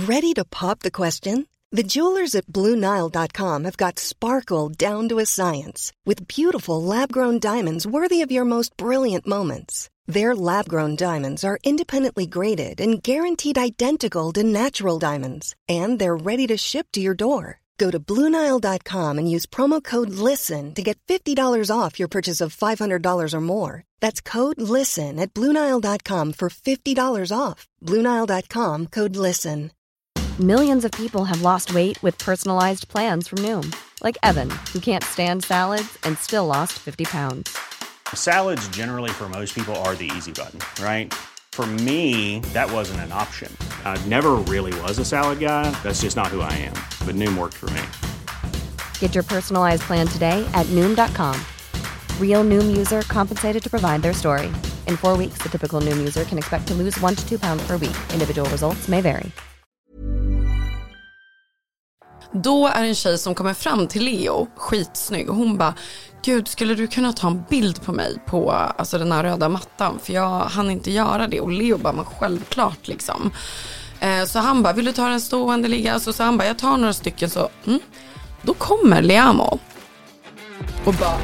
Ready to pop the question? The jewelers at BlueNile.com have got sparkle down to a science with beautiful lab-grown diamonds worthy of your most brilliant moments. Their lab-grown diamonds are independently graded and guaranteed identical to natural diamonds, and they're ready to ship to your door. Go to BlueNile.com and use promo code LISTEN to get $50 off your purchase of $500 or more. That's code LISTEN at BlueNile.com for $50 off. BlueNile.com, code LISTEN. Millions of people have lost weight with personalized plans from Noom. Like Evan, who can't stand salads and still lost 50 pounds. Salads generally for most people are the easy button, right? For me, that wasn't an option. I never really was a salad guy. That's just not who I am. But Noom worked for me. Get your personalized plan today at Noom.com. Real Noom user compensated to provide their story. In 4 weeks, the typical Noom user can expect to lose 1 to 2 pounds per week. Individual results may vary. Då är en tjej som kommer fram till Leo, skitsnygg, och hon bara: Gud, skulle du kunna ta en bild på mig på alltså, den här röda mattan? För jag hann inte göra det. Och Leo bara, men självklart liksom. Så han bara, vill du ta den stående ligga? Så han bara, jag tar några stycken. Så då kommer Liamo och bara...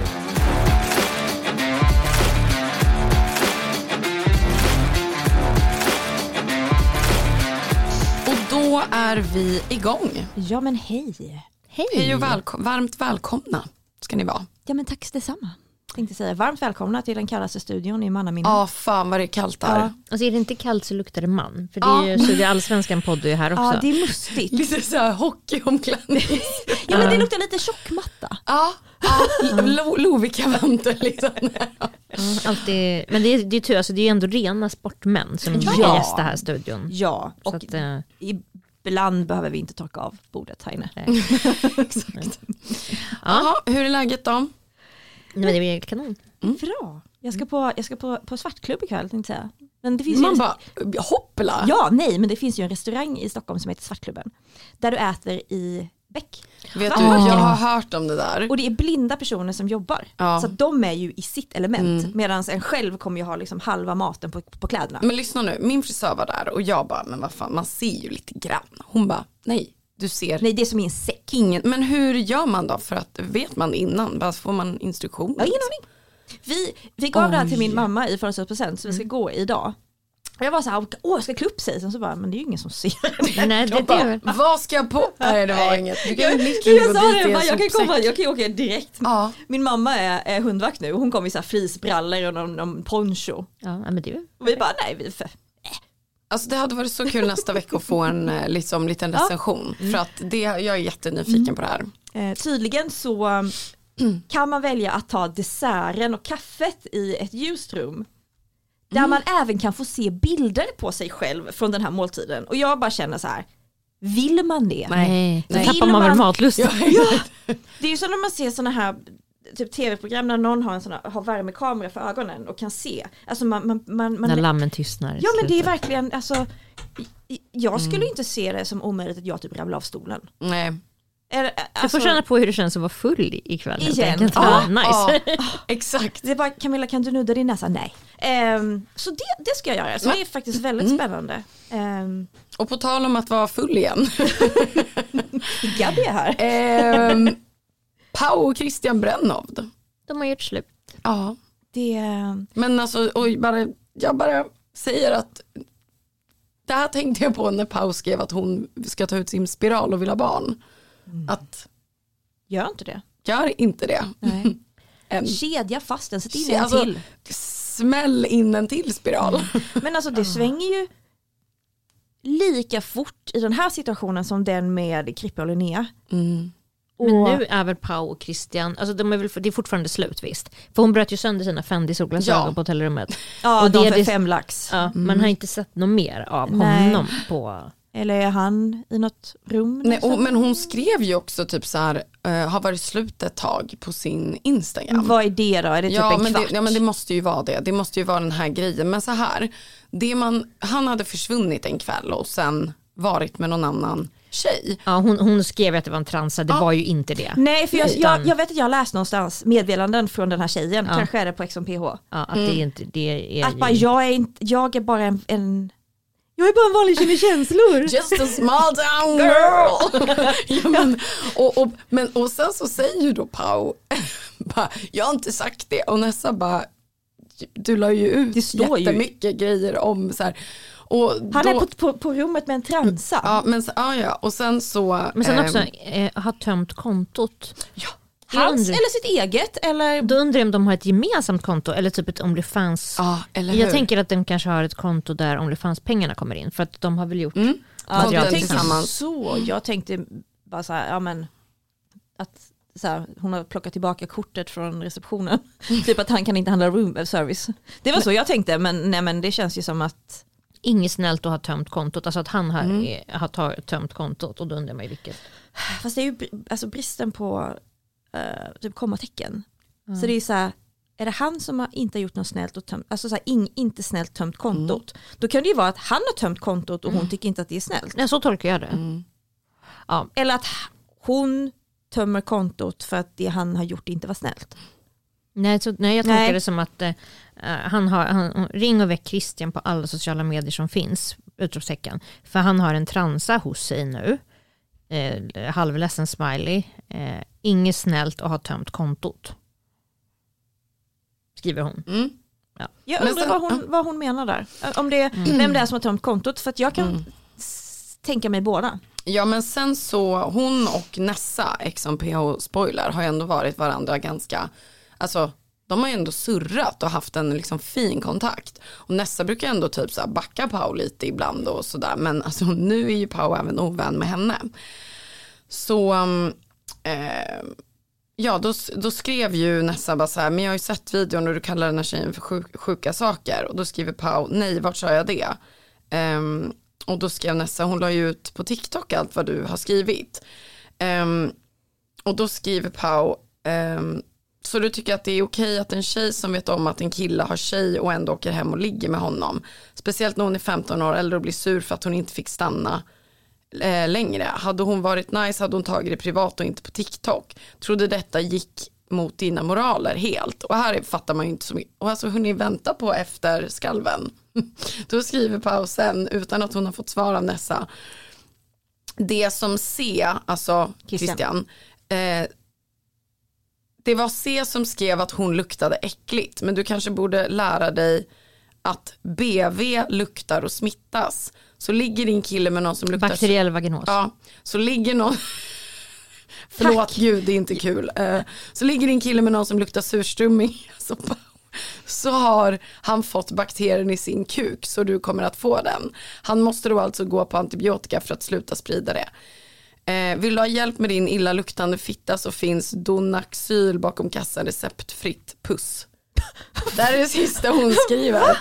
Då är vi igång. Ja, men hej. Hej och varmt välkomna ska ni vara. Ja, men tack detsamma. Tänkte säga varmt välkomna till den kallaste studion i mannaminne. Ja, fan vad det är kallt här. Ja. Alltså är det inte kallt så luktar det man. För det är ju så det allsvenskan podd är här också. Ja, det är mustigt. Lite så här hockeyomklädning. Ja, men det luktar lite tjockmatta. Ja, Lovikka-vantar liksom. Alltid, men det är tur, alltså det är ändå rena sportmän som gästar här studion. Ja, och så att, ibland behöver vi inte torka av bordet här inne. Exakt. Jaha, hur är läget då? Nej, men det är kanon. Bra. Jag ska på svartklubb ikväll, tänkte jag säga. Men det finns man bara, hoppla. Ja, nej, men det finns ju en restaurang i Stockholm som heter Svartklubben. Där du äter i bäck. Vet du, jag har hört om det där. Och det är blinda personer som jobbar. Så att de är ju i sitt element. Medan en själv kommer ju ha liksom halva maten på kläderna. Men lyssna nu, min frisör var där och jag bara, men vad fan, man ser ju lite grann. Hon bara, nej. Du ser. Nej, det är som i en säck. Men hur gör man då? För att vet man innan? Bara får man instruktioner? Ja, ingen aning. Vi gav det här till min mamma i födelsedagspresent, så vi ska gå idag. Och jag var så här, jag ska klä upp sig. Sen så bara, men det är ju ingen som ser. Nej, det vad ska jag på? Nej, det var inget. Du kan jag kan åka direkt. Ja. Min mamma är hundvakt nu och hon kom i så här frisbrallor och någon poncho. Ja, men det. Och vi bara, nej, Alltså det hade varit så kul nästa vecka att få en liksom, liten recension. För att jag är jättenyfiken på det här. Tydligen så kan man välja att ta desserten och kaffet i ett ljusrum. Där man även kan få se bilder på sig själv från den här måltiden. Och jag bara känner så här, vill man det? Nej. Då tappar man väl matlust. Ja. Det är ju så när man ser såna här typ tv-program där någon har värmekamera för ögonen och kan se. Alltså när lammen tystnar. Ja, men det är verkligen, alltså, jag skulle inte se det som omöjligt att jag typ ramlar av stolen. Nej. Du får känna på hur det känns att vara full ikväll. Igen. Nice. Exakt. Det är bara, Camilla, kan du nudda din näsa? Nej. Så det ska jag göra. Så det är faktiskt väldigt spännande. Och på tal om att vara full igen. Gabby är här. Pau och Christian Brennhovd. De har gjort slut. Ja. Det... Men alltså, jag bara säger att det här tänkte jag på när Pau skrev att hon ska ta ut sin spiral och vill ha barn. Att gör inte det. Gör inte det. Nej. Kedja fast den, sätt in en till. Smäll in en till spiral. Men alltså det svänger ju lika fort i den här situationen som den med Krippe och Linnea. Men nu är väl Pau och Christian, alltså det är fortfarande slut visst. För hon bröt ju sönder sina Fendi-solglasögon på hotellrummet. Ja, och de för 5 lax. Ja, man har inte sett något mer av honom på... Eller är han i något rum? Nej, men hon skrev ju också typ så här, har varit slut ett tag på sin Instagram. Vad är det då? Är det typ en kvart? Men det måste ju vara det. Det måste ju vara den här grejen. Men så här, han hade försvunnit en kväll och sen varit med någon annan tjej. Ja, hon skrev att det var en transa, det var ju inte det. Nej, för jag vet att jag har läst någonstans meddelanden från den här tjejen, kanske är det på XMPH. Ja, att det är inte det är att bara, jag är bara en Jag är bara en vanlig tjej med känslor. Just a small town girl. Och sen så säger ju då Pau bara, jag har inte sagt det. Och Nessa bara, du la ju ut jättemycket grejer om så här. Och han är på rummet med en transa. Ja, men ja. Och sen så... Men sen också har tömt kontot. Ja. Hans eller sitt eget? Eller? Då undrar jag om de har ett gemensamt konto eller typ ett OnlyFans. Ja, eller hur? Jag tänker att de kanske har ett konto där OnlyFans-pengarna kommer in. För att de har väl gjort material tillsammans. Jag tänkte bara så här, ja men att så här, hon har plockat tillbaka kortet från receptionen. Typ att han kan inte handla room service. Det var så jag tänkte, men nej, men det känns ju som att inget snällt att ha tömt kontot. Alltså att han har tömt kontot och då undrar man ju vilket. Fast det är ju alltså bristen på typ kommatecken. Så det är så här, är det han som inte har gjort något snällt och tömt, alltså så här, inte snällt tömt kontot. Då kan det ju vara att han har tömt kontot och hon tycker inte att det är snällt. Nej, så tolkar jag det. Ja. Eller att hon tömmer kontot för att det han har gjort inte var snällt. Nej, jag tolkar det som att han ring och väck Christian på alla sociala medier som finns, utropstecken. För han har en transa hos sig nu. Halvledsen smiley. Inget snällt och har tömt kontot. Skriver hon. Ja. Jag undrar vad hon menar där. Om det är vem det är som har tömt kontot. För att jag kan tänka mig båda. Ja, men sen så hon och Nessa, XMPH spoiler, har ju ändå varit varandra ganska, alltså de har ju ändå surrat och haft en liksom fin kontakt. Och Nessa brukar ändå typ så här backa Pau lite ibland och sådär. Men alltså nu är ju Pau även ovän med henne. Så ja, då skrev ju Nessa bara så här, men jag har ju sett videon och du kallar den här tjejen för sjuka saker. Och då skriver Pau, nej, vart sa jag det? Och då skrev Nessa, hon la ju ut på TikTok allt vad du har skrivit. Och då skriver Pau, så du tycker att det är okej att en tjej som vet om att en kille har tjej och ändå åker hem och ligger med honom. Speciellt när hon är 15 år eller blir sur för att hon inte fick stanna längre. Hade hon varit nice hade hon tagit det privat och inte på TikTok. Trodde detta gick mot dina moraler helt. Och här fattar man ju inte så mycket. Och alltså hur ni väntar på efter skalven. Då skriver Pau sen utan att hon har fått svar av Nessa. Det som alltså Christian. Det var C som skrev att hon luktade äckligt. Men du kanske borde lära dig att BV luktar och smittas. Så ligger din kille med någon som luktar... Bakteriell vaginos. Ja, så ligger någon... Förlåt, gud, det är inte kul. Så ligger din kille med någon som luktar surströmming. Så har han fått bakterien i sin kuk. Så du kommer att få den. Han måste då alltså gå på antibiotika för att sluta sprida det. Vill du ha hjälp med din illaluktande fitta så finns Donaxyl bakom kassan, receptfritt, puss. Där är det sista hon skriver.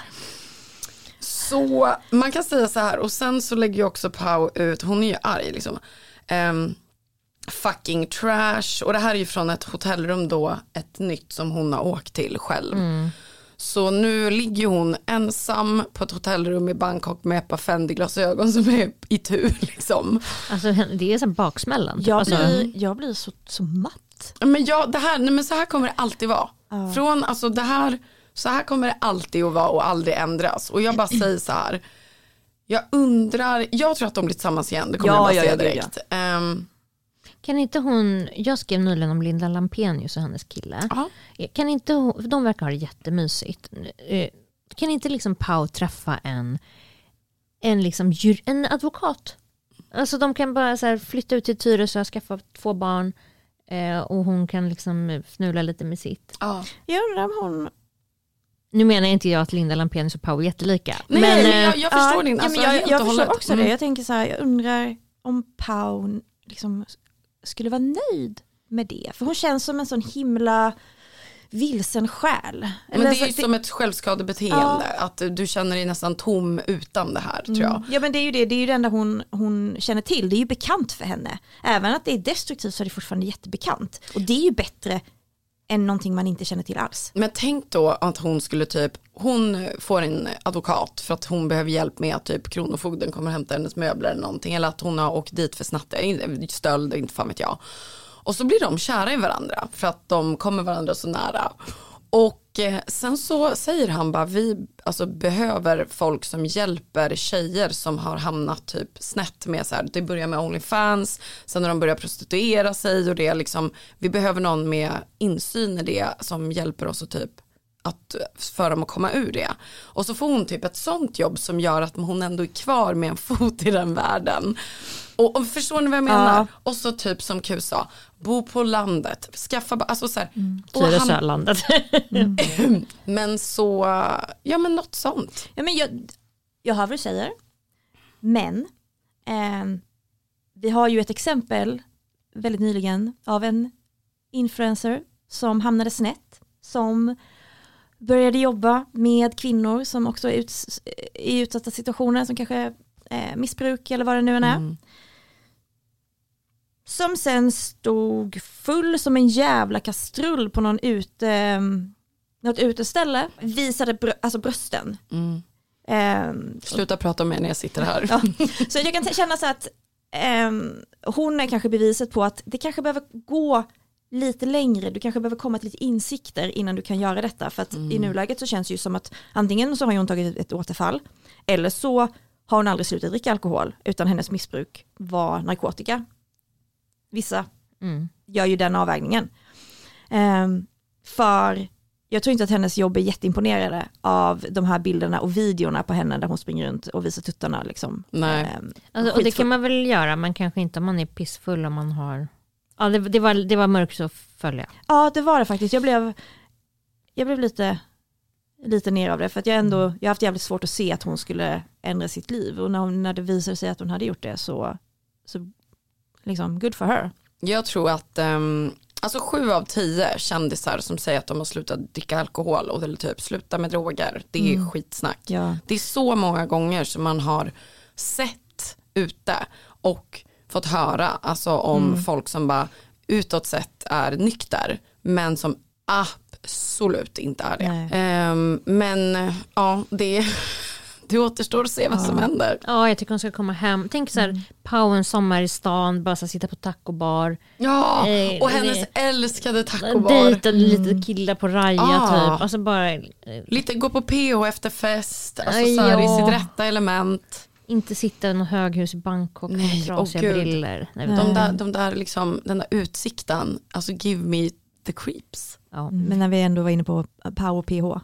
Så man kan säga så här. Och sen så lägger ju också Pau ut, hon är ju arg liksom. Fucking trash. Och det här är ju från ett hotellrum då, ett nytt som hon har åkt till själv. Så nu ligger hon ensam på ett hotellrum i Bangkok med ett par Fendi-glasögon som är i tur liksom. Alltså det är så baksmällan. Jag blir så matt. Men men så här kommer det alltid vara. Från alltså det här, så här kommer det alltid att vara och aldrig ändras. Och jag bara säger så här. Jag tror att de blir tillsammans igen. Det kommer jag bara säga direkt. Kan inte jag skrev nyligen om Linda Lampenius och hennes kille. Kan inte de verkar ha det jättemysigt. Kan inte liksom Pau träffa en advokat? Alltså de kan bara så här flytta ut till Tyresö och skaffa 2 barn och hon kan liksom fnula lite med sitt. Jag undrar om hon... Nu menar inte jag att Linda Lampenius och Pau är jättelika. Nej, men jag förstår din. Alltså, jag förstår också det. Jag tänker så här, jag undrar om Pau liksom skulle vara nöjd med det. För hon känns som en sån himla vilsen själ. Men det är ju som ett självskadebeteende. Att du känner dig nästan tom utan det här, tror jag. Ja, men det är ju det. Det är ju det enda hon känner till. Det är ju bekant för henne. Även att det är destruktivt så är det fortfarande jättebekant. Och det är ju bättre än någonting man inte känner till alls. Men tänk då att hon skulle hon får en advokat för att hon behöver hjälp med att typ kronofogden kommer hämta hennes möbler eller någonting. Eller att hon har åkt dit för stöld, inte fan vet jag. Och så blir de kära i varandra för att de kommer varandra så nära. Och sen så säger han bara, vi alltså behöver folk som hjälper tjejer som har hamnat typ snett med så här, det börjar med OnlyFans, sen när de börjar prostituera sig och det liksom, vi behöver någon med insyn i det som hjälper oss att typ att för dem att komma ur det. Och så får hon typ ett sånt jobb som gör att hon ändå är kvar med en fot i den världen. Och förstår ni vad jag menar? Ja. Och så typ som Q sa, bo på landet, skaffa, alltså så här. Tyresölandet. Men så, ja men något sånt. Ja men jag hör vad du säger. Men vi har ju ett exempel väldigt nyligen av en influencer som hamnade snett, som började jobba med kvinnor som också är i utsatta situationer, som kanske missbruk eller vad det nu än är. Som sen stod full som en jävla kastrull på något uteställe. Visade alltså brösten. Sluta prata om mig när jag sitter här. Ja. Så jag kan känna så att hon är kanske beviset på att det kanske behöver gå lite längre. Du kanske behöver komma till lite insikter innan du kan göra detta. För att i nuläget så känns det ju som att antingen så har hon tagit ett återfall, eller så har hon aldrig slutat dricka alkohol, utan hennes missbruk var narkotika. Vissa gör ju den avvägningen. För jag tror inte att hennes jobb är jätteimponerade av de här bilderna och videorna på henne där hon springer runt och visar tuttarna. Liksom. Nej. Alltså, och det kan man väl göra, man kanske inte om man är pissfull, om man har... Ja, det var mörkt så följa. Ja, det var det faktiskt. Jag blev lite ner av det, för att jag har haft jävligt svårt att se att hon skulle ändra sitt liv, och när det visade sig att hon hade gjort det så liksom good for her. Jag tror att alltså 7 av 10 kändisar som säger att de har slutat dricka alkohol och eller typ sluta med droger, det är skitsnack. Ja. Det är så många gånger som man har sett ute och fått höra alltså om folk som bara utåt sett är nykter, men som absolut inte är det. Men ja, det återstår att se vad som händer. Ja, jag tycker hon ska komma hem. Tänk så här, Pau en sommar i stan, bara så sitta på tacobar. Ja, och hennes älskade tacobar. Dejta lite killar på Raja typ. Alltså bara... lite gå på PH efter fest. Alltså så här, i sitt rätta element. Inte sitta i något höghus i Bangkok med trasiga briller. De där liksom, den där utsikten, alltså give me the creeps. Ja. Men när vi ändå var inne på Pau och PH.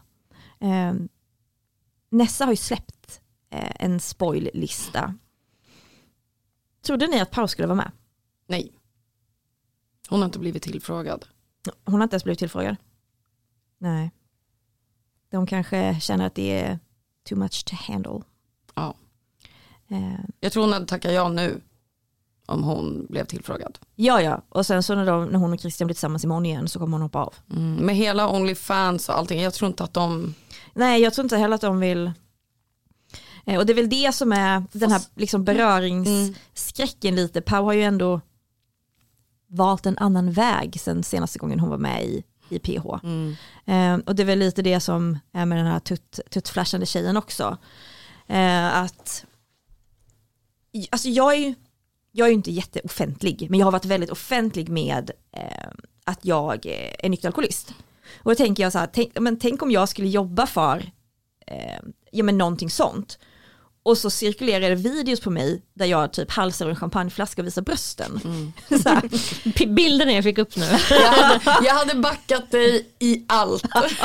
Nessa har ju släppt en spoil-lista. Trodde ni att Pau skulle vara med? Nej. Hon har inte blivit tillfrågad. Hon har inte ens blivit tillfrågad. Nej. De kanske känner att det är too much to handle. Ja. Jag tror hon hade tackat ja nu om hon blev tillfrågad. Ja. Och sen så när hon och Christian blir tillsammans imorgon igen så kommer hon hoppa av. Med hela OnlyFans och allting. Jag tror inte att de... Nej, jag tror inte heller att de vill... Och det är väl det som är den här liksom beröringsskräcken lite. Pau har ju ändå valt en annan väg sen senaste gången hon var med i PH. Och det är väl lite det som är med den här tuttflashande tjejen också. Att alltså jag är ju inte jätteoffentlig, men jag har varit väldigt offentlig med att jag är nykter alkoholist. Och då tänker jag så här, tänk om jag skulle jobba för någonting sånt. Och så cirkulerar det videos på mig där jag typ halsar en champagneflaska och visar brösten. Så här. Bilden jag fick upp nu. Jag hade backat dig i allt.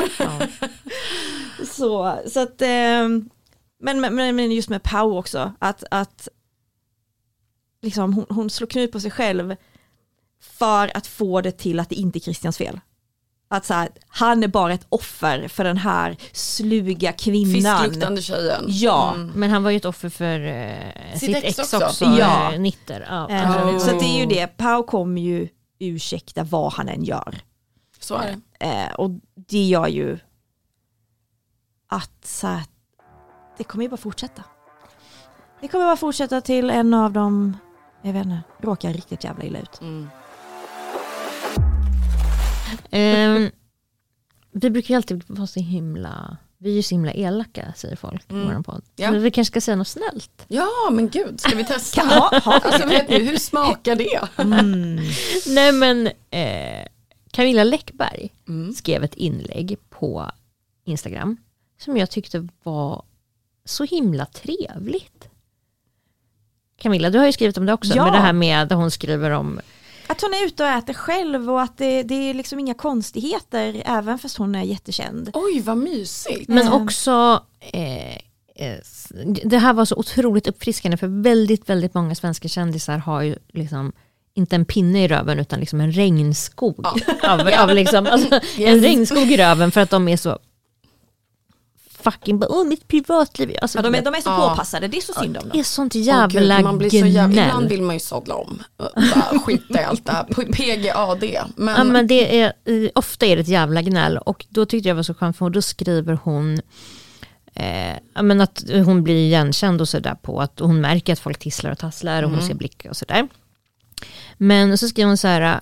Så att men just med Pau också, att liksom hon slår knut på sig själv för att få det till att det inte är Christians fel. Att så här, han är bara ett offer för den här sluga kvinnan. Fiskluktande tjejen. Ja. Men han var ju ett offer för sitt ex också. Ja. Nitter. Så det är ju det. Pau kommer ju ursäkta vad han än gör. Så är det. Och det gör ju att så här, det kommer ju bara fortsätta. Det kommer bara fortsätta till en av dem, jag vet inte, råkar riktigt jävla illa ut. Vi brukar ju alltid vara så himla... Vi är ju så himla elaka, säger folk på vår podd. Ja. Men vi kanske ska säga något snällt. Ja, men gud, ska vi testa? Alltså vet ni, hur smakar det? Nej men Camilla Läckberg skrev ett inlägg på Instagram som jag tyckte var så himla trevligt. Camilla, du har ju skrivit om det också. Med det här med att hon skriver om att hon är ute och äter själv och att det är liksom inga konstigheter även fast hon är jättekänd. Oj, vad mysigt. Men också det här var så otroligt uppfriskande för väldigt, väldigt många svenska kändisar har ju liksom inte en pinne i röven utan liksom en regnskog. Av liksom, alltså, en regnskog i röven för att de är så fucking mitt privatliv. Alltså, de är så påpassade, det är så synd om dem. Det är sånt jävla man blir så ibland vill man ju sådla om. Bara skita i allt det här. PGAD. Men det är, ofta är det ett jävla gnäll. Och då tyckte jag var så skönt för då skriver hon att hon blir igenkänd och sådär på att hon märker att folk tisslar och tasslar och hon ser blickar och sådär. Men så skriver hon så här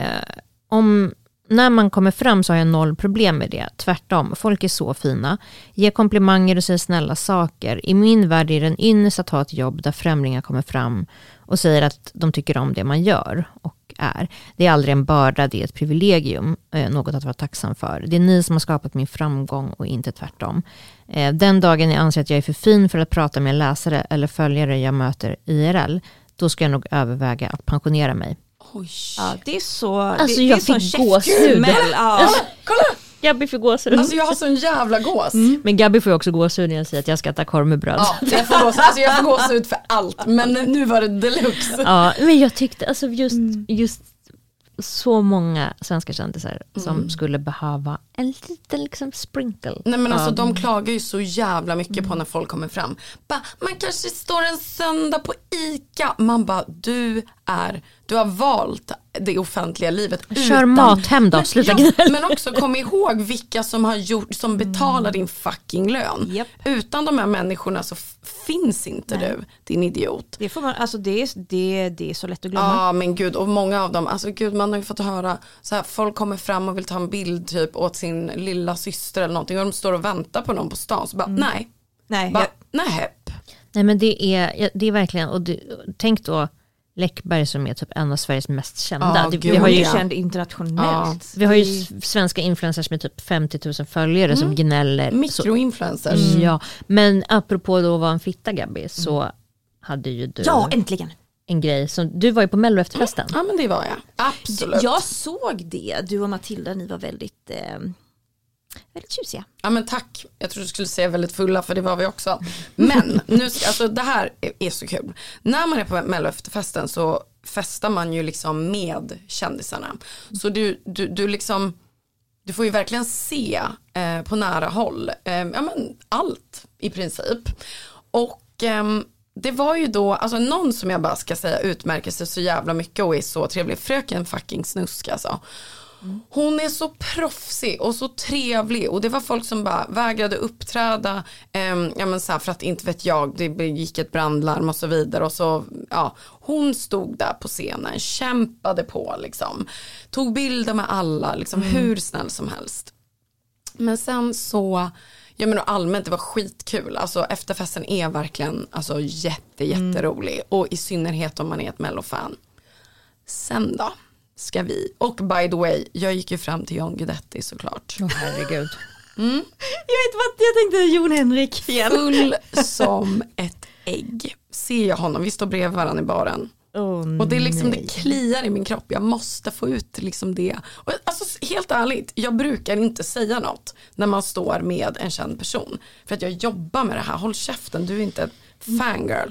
när man kommer fram så har jag 0 problem med det. Tvärtom, folk är så fina. Ge komplimanger och säger snälla saker. I min värld är det en ynnest att ha ett jobb där främlingar kommer fram och säger att de tycker om det man gör och är. Det är aldrig en börda, det är ett privilegium. Något att vara tacksam för. Det är ni som har skapat min framgång och inte tvärtom. Den dagen jag anser att jag är för fin för att prata med en läsare eller följare jag möter IRL, då ska jag nog överväga att pensionera mig. Oj. Ja, det är så. Alltså det jag är så fick gåshud. Ja. Kolla! Gabby får gåshud. Alltså jag har sån jävla gås. Men Gabby får också gåshud när jag säger att jag ska äta korv med bröd. Ja, jag får gåshud för allt. Men nu var det deluxe. Ja, men jag tyckte alltså just så många svenska kändisar som skulle behöva en liten liksom sprinkle. Nej men alltså de klagar ju så jävla mycket på när folk kommer fram. Man kanske står en söndag på ICA. Man bara, du har valt det offentliga livet. Kör mat hem då, sluta gnälla. Men också kom ihåg vilka som betalar din fucking lön. Yep. Utan de här människorna så finns inte du, din idiot. Det får man, alltså det är så lätt att glömma. Ja men gud, och många av dem, alltså gud man har ju fått höra så här, folk kommer fram och vill ta en bild typ åt sin lilla syster eller någonting och de står och väntar på någon på stan så bara nej. Nej men det är verkligen, och tänk då Läckberg som är typ en av Sveriges mest kända. Vi har ju känd internationellt. Ja. Vi har ju svenska influencers med typ 50 000 följare som gnäller. Mikroinfluencers. Ja, men apropå då var en fitta Gabby så hade ju du äntligen en grej som du var ju på Mello efterfesten. Ja men det var jag. Absolut. Jag såg det. Du och Matilda, ni var väldigt tjusiga. Ja men tack. Jag tror du skulle säga väldigt fulla för det var vi också. Men nu alltså det här är så kul. När man är på Mello efterfesten så festar man ju liksom med kändisarna. Så du liksom du får ju verkligen se på nära håll allt i princip. Och det var ju då, alltså någon som jag bara ska säga utmärker sig så jävla mycket och är så trevlig. Fröken fucking Snusk alltså. Hon är så proffsig och så trevlig och det var folk som bara vägrade uppträda så här, för att inte vet jag, det gick ett brandlarm och så vidare och så, hon stod där på scenen, kämpade på liksom, tog bilder med alla liksom, hur snäll som helst. Men sen så allmänt det var skitkul, alltså efterfesten är verkligen alltså jätterolig och i synnerhet om man är ett Mello-fan. Sen då ska vi, och by the way jag gick ju fram till John Guidetti såklart. Herregud. Jag vet vad jag tänkte, Jon Henrik igen. Full som ett ägg. Ser jag honom, vi står bredvid varandra i baren. Och det är liksom, det kliar i min kropp. Jag måste få ut liksom det. Och alltså helt ärligt, jag brukar inte säga något när man står med en känd person. För att jag jobbar med det här. Håll käften, du är inte ett fangirl.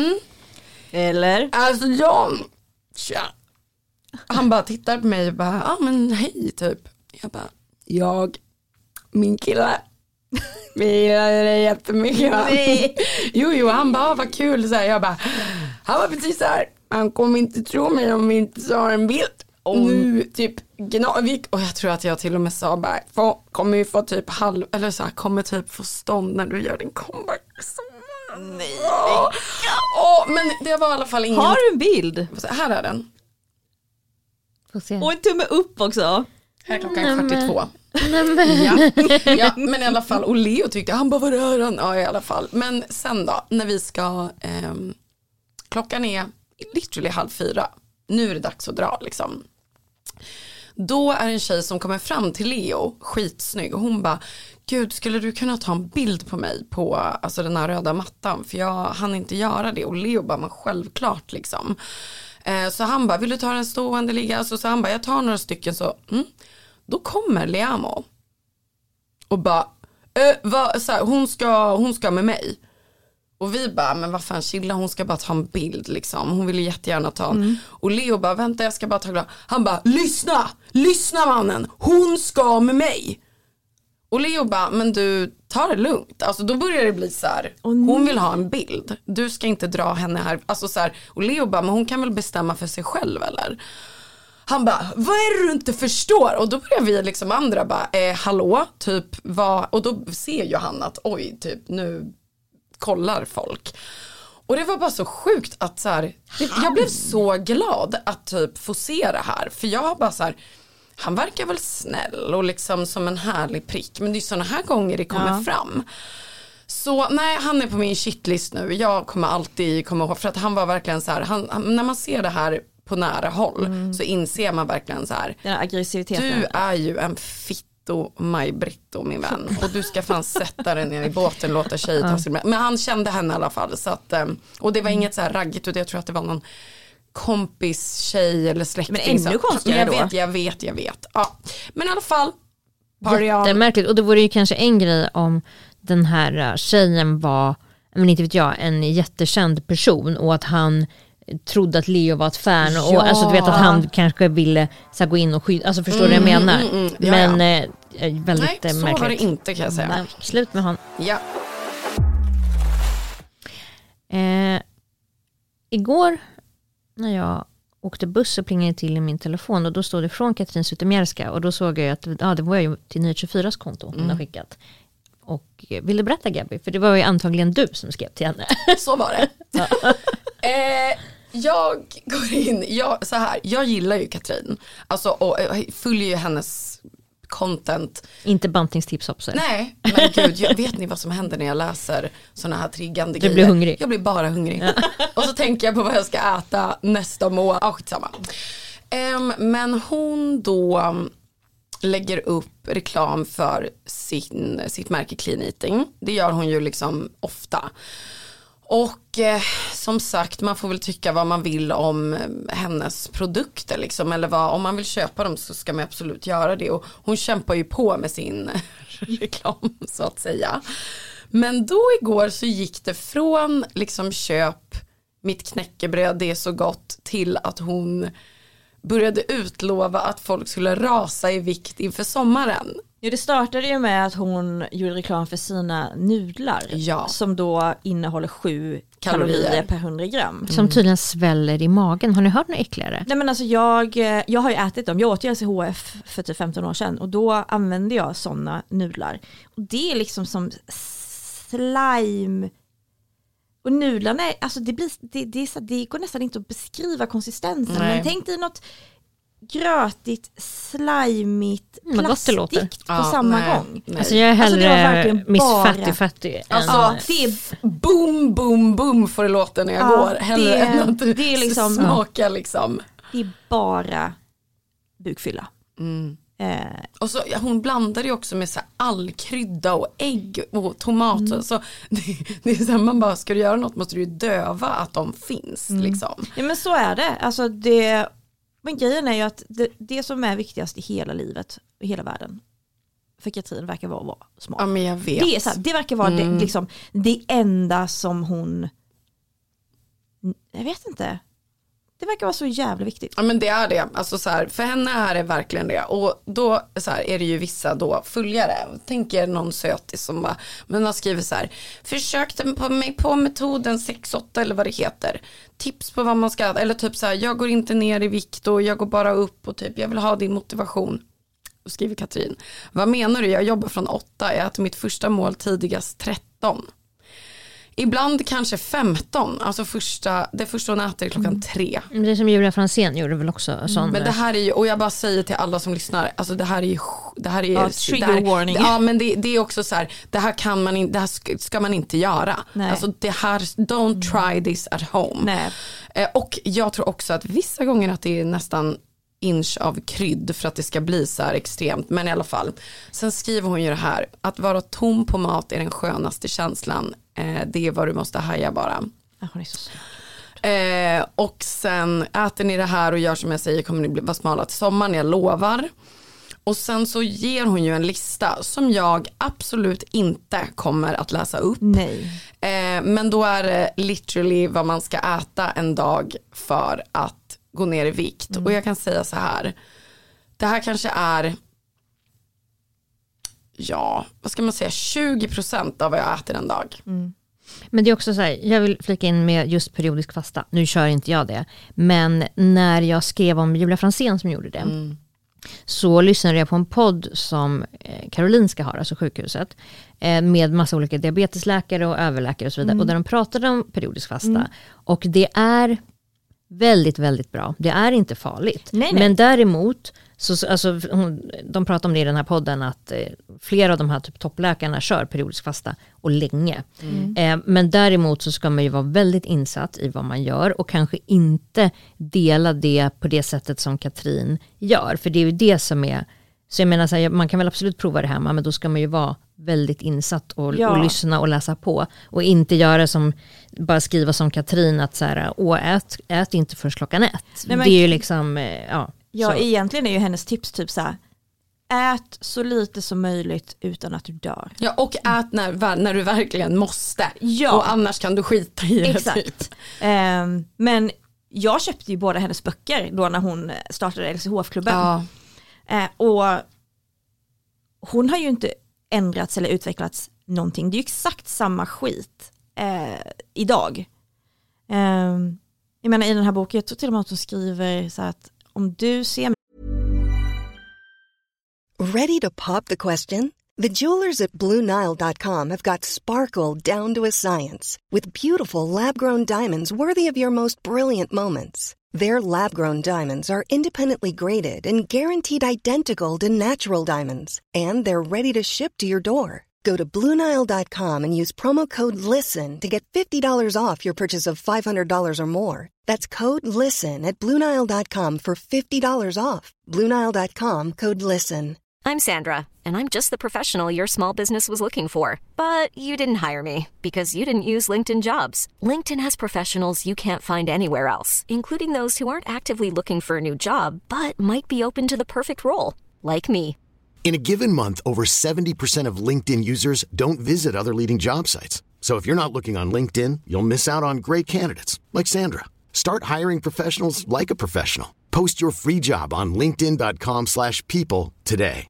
Eller? Alltså John, tja. Han bara tittar på mig och bara, men hej typ. Jag bara, min kille. Vi gillade det jättemycket. Jo, han bara, vad kul. Så här, jag bara, han var precis så här. Han kommer inte tro mig om vi inte sa en bild. Och nu typ och jag tror att jag till och med sa bara, kommer vi få typ eller så här, kommer typ få stånd när du gör din comeback. Nej. Men det var i alla fall ingen. Har du en bild? Här är den. Och en tumme upp också. Här är klockan 42. Ja, men i alla fall, och Leo tyckte, han bara, vad rör han? Ja, i alla fall. Men sen då, när vi ska, klockan är literally 3:30. Nu är det dags att dra liksom. Då är en tjej som kommer fram till Leo, skitsnygg, och hon bara, gud, skulle du kunna ta en bild på mig på alltså den här röda mattan, för jag hann inte göra det. Och Leo bara, men självklart liksom. Så han bara, vill du ta den stående ligga? Så han bara, jag tar några stycken. Så då kommer Liamo och bara, så här, hon ska med mig. Och vi bara, men vad fan, chilla, hon ska bara ta en bild liksom. Hon ville jättegärna ta en. Och Leo bara, vänta, jag ska bara ta glad. Han bara, lyssna mannen, hon ska med mig. Och Leo bara, men du, tar det lugnt. Alltså då börjar det bli så här, hon vill ha en bild. Du ska inte dra henne här. Alltså så här, och Leo bara, men hon kan väl bestämma för sig själv eller? Han bara, vad är det du inte förstår? Och då börjar vi liksom andra bara, hallå, typ vad? Och då ser ju han att, oj, typ nu kollar folk. Och det var bara så sjukt att så här, jag blev så glad att typ få se det här. För jag bara så här, han verkar väl snäll och liksom som en härlig prick. Men det är såna här gånger det kommer fram. Så nej, han är på min shitlist nu. Jag kommer alltid komma ihåg, för att han var verkligen så här, när man ser det här på nära håll så inser man verkligen så här, den aggressiviteten. Du är ju en fitto Maj-Britto, min vän. Och du ska fan sätta dig ner i båten och låta tjejer ta sig med. Men han kände henne i alla fall. Så att, och det var inget så här raggigt, utan jag tror att det var någon kompis, tjej eller släkting. Men ännu konstigare då. Jag vet. Ja. Men i alla fall. Jättemärkligt. Och det vore ju kanske en grej om den här tjejen var, men inte vet jag, en jättekänd person och att han trodde att Leo var ett fan och alltså du vet att han kanske ville så här, gå in och skydda, alltså förstår du vad jag menar? Men väldigt nej, så märkligt. var det inte, kan jag säga. Nej, slut med han. Ja. Igår när jag åkte buss så plingade till i min telefon och då stod det från Katrin Zytomierska och då såg jag att det var ju till Nyhet24s konto hon har skickat. Och vill du berätta, Gabby? För det var ju antagligen du som skrev till henne. Så var det. Jag går in, jag gillar ju Katrin. Alltså, och följer ju hennes content. Inte bantningstips också. Nej, men gud, vet ni vad som händer när jag läser såna här triggande grejer? Du blir hungrig. Jag blir bara hungrig. Och så tänker jag på vad jag ska äta nästa månad. Skitsamma. Men hon då lägger upp reklam för sitt märke Clean Eating. Det gör hon ju liksom ofta. Och som sagt, man får väl tycka vad man vill om hennes produkter liksom, eller om man vill köpa dem så ska man absolut göra det. Och hon kämpar ju på med sin reklam, så att säga. Men då igår så gick det från liksom köp mitt knäckebröd, det är så gott, till att hon började utlova att folk skulle rasa i vikt inför sommaren. Jo, det startade ju med att hon gjorde reklam för sina nudlar som då innehåller 7 kalorier per 100 gram. Som tydligen sväller i magen. Har ni hört något äckligare? Nej, men alltså jag har ju ätit dem. Jag åt ju LCHF för typ 15 år sedan och då använde jag sådana nudlar. Och det är liksom som slime. Och nudlarna, alltså det går nästan inte att beskriva konsistensen. Nej. Men tänk dig något grötigt, slimigt, plastigt på samma gång. Nej. Alltså jag är hellre Miss Fatty. Alltså det är boom får det låta när jag går. Hellre än att det är liksom, smaka liksom. Det är bara bukfylla. Och så hon blandar ju också med så här allkrydda och ägg och tomater. Så det är så här, man bara, ska du göra något måste du ju döva att de finns liksom. Ja, men så är det. Alltså men grejen är ju att det som är viktigast i hela livet, i hela världen, för Katrin verkar vara smart. Ja, men jag vet. Det verkar vara det enda som hon, jag vet inte. Det verkar vara så jävla viktigt. Ja, men det är det. Alltså så här, för henne är det verkligen det. Och då så här, är det ju vissa då följare. Tänker någon sötis som bara, men har skrivit så här: försökte på mig på metoden 6-8 eller vad det heter. Tips på vad man ska, eller typ så här, jag går inte ner i vikt och jag går bara upp och typ, jag vill ha din motivation. Och skriver Katrin: vad menar du? Jag jobbar från 8. Jag äter mitt första mål tidigast 13. Ibland kanske 15. Alltså det första hon äter är klockan 3. Det som Julia Franzén gjorde väl också sån. Men det här är ju, och jag bara säger till alla som lyssnar, alltså det här är trigger warning. Ja, men det är också så här, det här ska man inte göra. Nej. Alltså det här, don't try this at home. Nej. Och jag tror också att vissa gånger att det är nästan inch av krydd för att det ska bli så här extremt. Men i alla fall. Sen skriver hon ju det här. Att vara tom på mat är den skönaste känslan. Det är vad du måste haja bara. Hon är så snart. Och sen äter ni det här och gör som jag säger, kommer ni vara smala till sommaren, jag lovar. Och sen så ger hon ju en lista som jag absolut inte kommer att läsa upp. Nej. Men då är det literally vad man ska äta en dag för att gå ner i vikt. Och jag kan säga så här, det här kanske är, ja, vad ska man säga, 20% av vad jag äter en dag. Men det är också så här, jag vill flika in med just periodisk fasta. Nu kör inte jag det. Men när jag skrev om Julia Franzén som gjorde det, så lyssnade jag på en podd som Karolinska har, alltså sjukhuset, med massa olika diabetesläkare och överläkare och så vidare. Och där de pratade om periodisk fasta. Och det är väldigt, väldigt bra. Det är inte farligt. Nej. Men däremot, så, alltså, de pratar om det i den här podden, att flera av de här typ toppläkarna kör periodisk fasta och länge. Men däremot så ska man ju vara väldigt insatt i vad man gör och kanske inte dela det på det sättet som Katrin gör. För det är ju det som är, så jag menar så här, man kan väl absolut prova det hemma, men då ska man ju vara väldigt insatt och lyssna och läsa på. Och inte göra som, bara skriva som Katrin att så här, ät inte först klockan 1. Nej, det är ju liksom, ja, egentligen är ju hennes tips typ så här, ät så lite som möjligt utan att du dör. Ja, och ät när du verkligen måste. Ja. Och annars kan du skita i det. Exakt. Typ. Men jag köpte ju båda hennes böcker då när hon startade LCHF-klubben. Ja. Och hon har ju inte ändrats eller utvecklats någonting. Det är ju exakt samma skit idag. Jag menar i den här boken, jag tror till och med att hon skriver så att om du ser... Ready to pop the question? The jewelers at BlueNile.com have got sparkle down to a science with beautiful lab-grown diamonds worthy of your most brilliant moments. Their lab-grown diamonds are independently graded and guaranteed identical to natural diamonds, and they're ready to ship to your door. Go to BlueNile.com and use promo code LISTEN to get $50 off your purchase of $500 or more. That's code LISTEN at BlueNile.com for $50 off. BlueNile.com, code LISTEN. I'm Sandra, and I'm just the professional your small business was looking for. But you didn't hire me because you didn't use LinkedIn Jobs. LinkedIn has professionals you can't find anywhere else, including those who aren't actively looking for a new job, but might be open to the perfect role, like me. In a given month, over 70% of LinkedIn users don't visit other leading job sites. So if you're not looking on LinkedIn, you'll miss out on great candidates like Sandra. Start hiring professionals like a professional. Post your free job on linkedin.com/people today.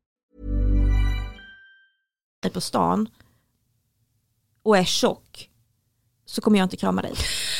På stan och är tjock så kommer jag inte krama dig.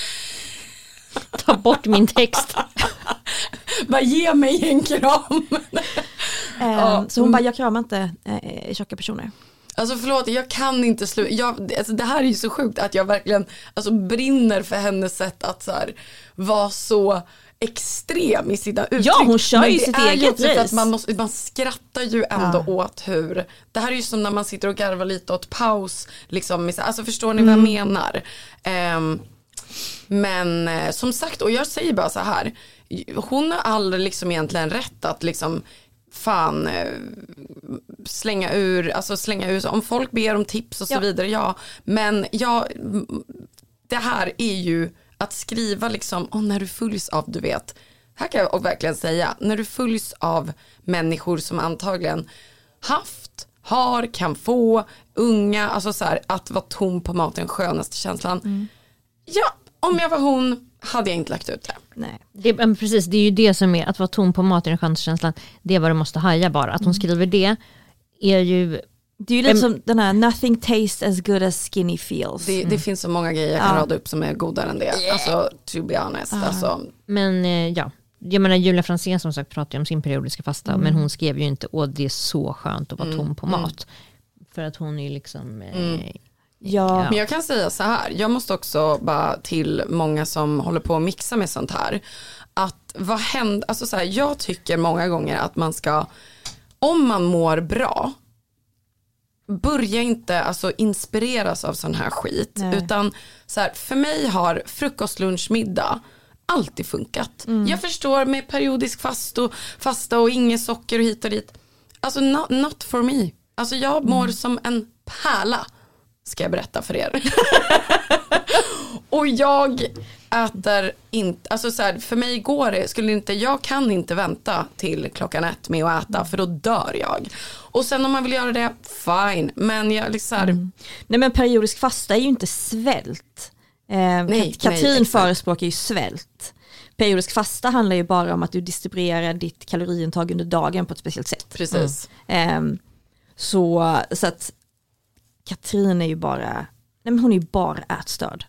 Ta bort min text. Bara ge mig en kram. Så hon bara, jag kramar inte tjocka personer. Alltså förlåt, jag kan inte sluta. Alltså det här är ju så sjukt att jag verkligen brinner för hennes sätt att så här, vara så extrem i sina uttryck. Ja, hon kör ju sitt eget race. Att man skrattar ju ändå åt hur... Det här är ju som när man sitter och garvar lite åt paus. Liksom, alltså förstår ni vad jag menar? Men som sagt, och jag säger bara så här. Hon har aldrig liksom egentligen rätt att liksom... slänga ur om folk ber om tips och så vidare, men det här är ju att skriva liksom, när du följs av, du vet, här kan jag verkligen säga, när du följs av människor som antagligen kan få unga, alltså så här, att vara tom på mat är den skönaste känslan. Om jag var hon hade jag inte lagt ut det. Nej. Precis, det är ju det som är att vara tom på mat i den chanskänslan. Det är vad du måste haja bara. Att hon skriver det är ju... Det är ju lite som den här nothing tastes as good as skinny feels. Det finns så många grejer jag kan rada upp som är godare än det. Alltså, to be honest. Men jag menar Julia Franzén som sagt pratar om sin periodiska fasta. Men hon skrev ju inte, det är så skönt att vara tom på mat. För att hon är liksom... Ja. Men jag kan säga så här, jag måste också bara till många som håller på att mixa med sånt här, att vad händer, alltså så här, jag tycker många gånger att man ska, om man mår bra, börja inte inspireras av sån här skit. Nej. Utan så här, för mig har frukost, lunch, middag alltid funkat. Jag förstår med periodisk fasta och inget socker och hit och dit. Alltså not for me. Alltså jag mår som en pärla, ska jag berätta för er. Och jag äter inte, alltså så här, för mig går det, jag kan inte vänta till 1:00 med att äta, för då dör jag. Och sen om man vill göra det, fine. Men jag liksom Nej, men periodisk fasta är ju inte svält. Katrin förespråkar ju svält. Periodisk fasta handlar ju bara om att du distribuerar ditt kaloriintag under dagen på ett speciellt sätt. Precis. Så att Katrin är ju bara, hon är ju bara ätstörd.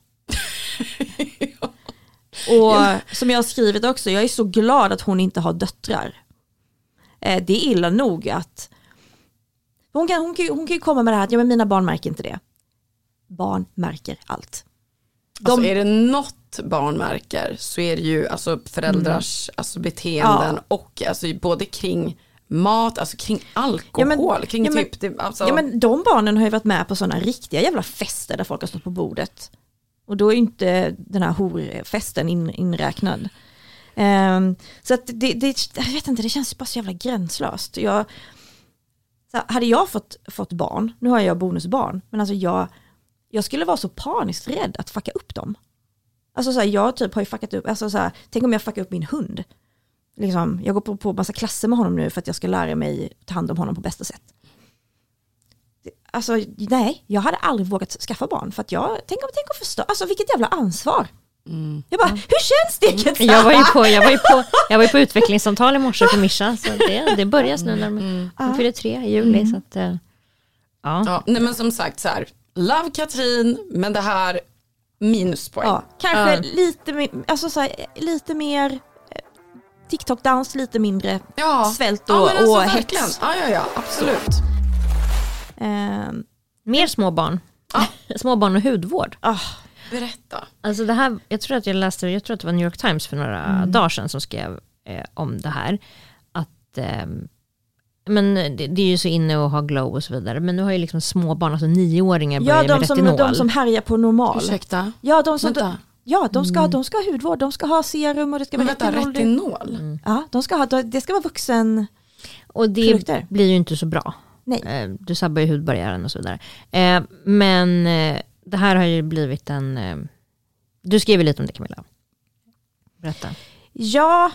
Och som jag har skrivit också, jag är så glad att hon inte har döttrar. Det är illa nog att hon kan ju komma med det här att men mina barn märker inte det. Barn märker allt. Alltså är det något barn märker så är det ju alltså föräldrars alltså beteenden och alltså både kring mat, alltså kring alkohol, men de barnen har ju varit med på sådana riktiga jävla fester där folk har stått på bordet. Och då är inte den här horfesten inräknad. Så att jag vet inte, det känns bara så jävla gränslöst. Hade jag fått barn, nu har jag bonusbarn, men alltså jag skulle vara så paniskt rädd att fucka upp dem. Alltså så här, jag typ har ju fuckat upp, alltså så här, tänk om jag fuckar upp min hund. Liksom, jag går på massa klasser med honom nu för att jag ska lära mig ta hand om honom på bästa sätt. Alltså nej, jag hade aldrig vågat skaffa barn för att tänk att förstå, alltså vilket jävla ansvar. Jag bara, hur känns det? Jag var ju på utvecklingssamtal i morse för Mischa, så det börjar nu när de fyller 3 i juli. Så att, nej, men som sagt så här, love Katrin, men det här minuspoäng. Ja, kanske lite mer TikTok-dans, lite mindre svält och alltså, hets. Ja, absolut. Mer småbarn. Småbarn och hudvård. Berätta. Alltså det här, jag tror att det var New York Times för några dagar sedan som skrev om det här. Att men det är ju så inne att ha glow och så vidare. Men nu har ju liksom småbarn, alltså 9-åringar börjar med retinol. De som härjar på normal. Ursäkta? Ja, de ska ha hudvård, de ska ha serum och det ska vara retinol. Ja, det ska vara vuxen. Och det produkter blir ju inte så bra. Nej. Du sabbar ju hudbarriären och så vidare. Men det här har ju blivit du skrev lite om det, Camilla. Berätta. Ja,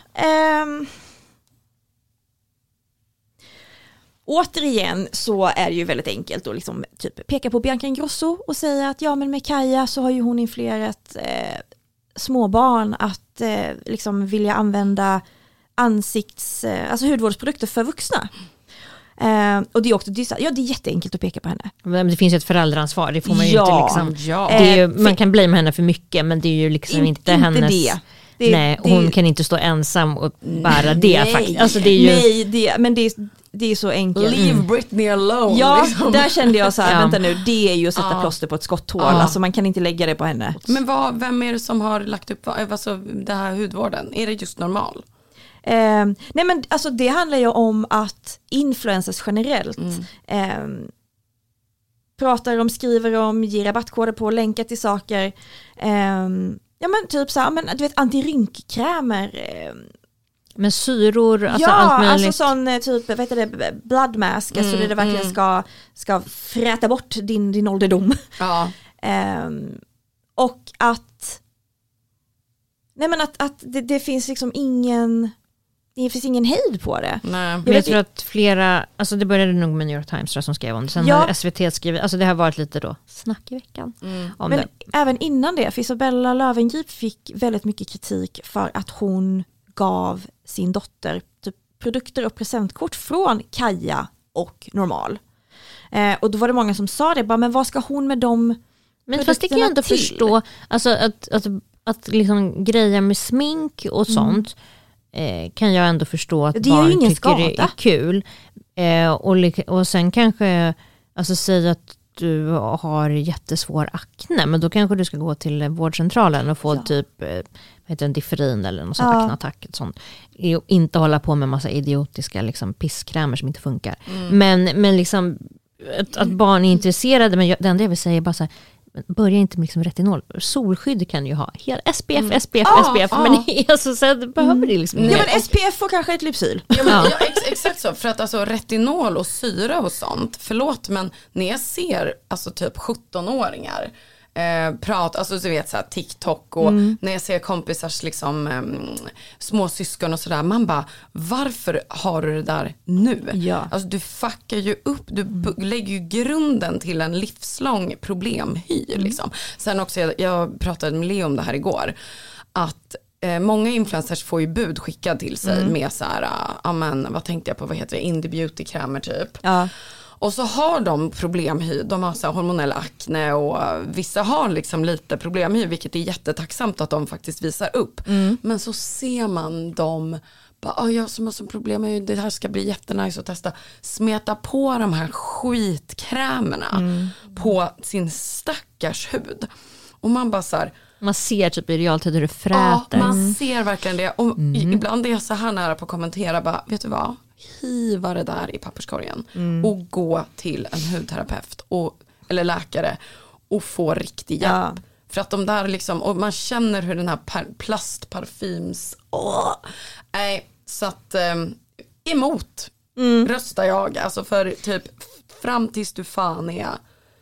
återigen så är det ju väldigt enkelt att liksom typ peka på Bianca Ingrosso och säga att men med Kaja så har ju hon influerat småbarn att liksom vilja använda alltså hudvårdsprodukter för vuxna. Och det är också det är jätteenkelt att peka på henne. Men det finns ju ett föräldraansvar, det får man ju inte liksom. Det är ju, man kan blame henne för mycket, men det är ju liksom inte hennes. Hon kan inte stå ensam och bära det faktiskt. Alltså det är ju men det är så enkelt. Leave Britney alone. Ja, liksom. Där kände jag så här, vänta nu, det är ju att sätta plåster på ett skotthål. Alltså man kan inte lägga det på henne. Men vem är det som har lagt upp alltså, det här hudvården? Är det just normal? Nej, men alltså det handlar ju om att influencers generellt skriver om, ger rabattkoder på, länkar till saker. Men typ så här, men du vet antirynkkrämer. med syror, alltså allt möjligt. Alltså sån typ, vet du det, blood mask, alltså det verkligen ska fräta bort din ålderdom. Ja. Och att det finns liksom ingen hejd på det. Nej. Jag tror att flera, alltså det började nog med New York Times som skrev om det. Sen har SVT skrivit, alltså det har varit lite då snack i veckan om men det. Även innan det, för Isabella Löwengrip fick väldigt mycket kritik för att hon gav sin dotter typ produkter och presentkort från Kaja och Normal. Och då var det många som sa det, bara, men vad ska hon med dem? Men fast det kan jag inte förstå, alltså att liksom greja med smink och sånt kan jag ändå förstå att det barn är ingen tycker skada. det är kul. Och sen kanske alltså säga att du har jättesvår akne, men då kanske du ska gå till vårdcentralen och få typ en differin eller någon sån akneattack, sånt. Och inte hålla på med massa idiotiska liksom pisskrämer som inte funkar. Men liksom att barn är intresserade, men det enda jag vill säga är bara så här, börja inte med liksom retinol. Solskydd kan ju ha SPF, SPF. Men alltså, så behöver det liksom inte. Ja, men SPF och kanske ett lypsyl. Ja, men, exakt så. För att alltså, retinol och syra och sånt, förlåt, men när jag ser alltså typ 17-åringar alltså du vet så här, TikTok och när jag ser kompisars liksom små syskon och sådär, man bara, varför har du det där nu? Ja. Alltså du fuckar ju upp, du lägger ju grunden till en livslång problemhy liksom. Sen också, jag pratade med Leo om det här igår, att många influencers får ju bud skickad till sig med så här, vad tänkte jag på, vad heter det, indie beauty-krämer typ. Ja. Och så har de problemhy, de har så här hormonell akne och vissa har liksom lite problemhy, vilket är jättetacksamt att de faktiskt visar upp. Men så ser man dem, bara, jag som har så problem, det här ska bli jättenice att testa. Smeta på de här skitkrämerna på sin stackars hud. Och man bara så här, man ser typ i realtid hur det fräter. Ja, man ser verkligen det. Och ibland är jag så här nära på att kommentera, bara, vet du vad? Hiva det där i papperskorgen och gå till en hudterapeut eller läkare och få riktig hjälp. Ja. För att de där liksom, och man känner hur den här plastparfyms så att emot röstar jag, alltså för typ fram tills du fan är